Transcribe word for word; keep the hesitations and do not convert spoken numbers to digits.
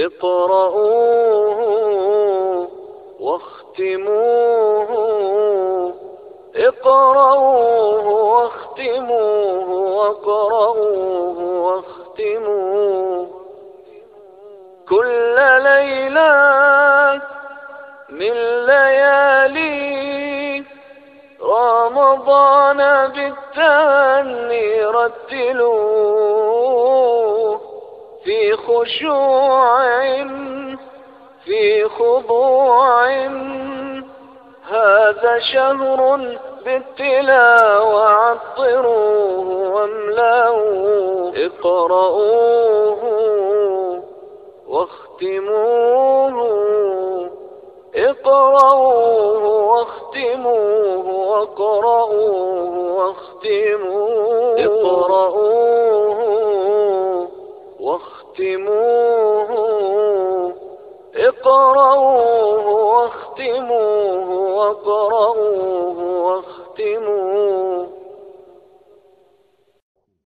اقرؤوه واختموه، اقرؤوه واختموه، واقرؤوه واختموه كل ليلة من ليالي رمضان بالتهني، رتلوه في خشوع في خضوع، هذا شهر بالتلاوة، عطروه واملأوه، اقرؤوه واختموه، اقرؤوه واختموه، واقرؤوه واختموه، اقرؤوه واختموه، اقرؤوه واختموه، واقرؤوه واختموه.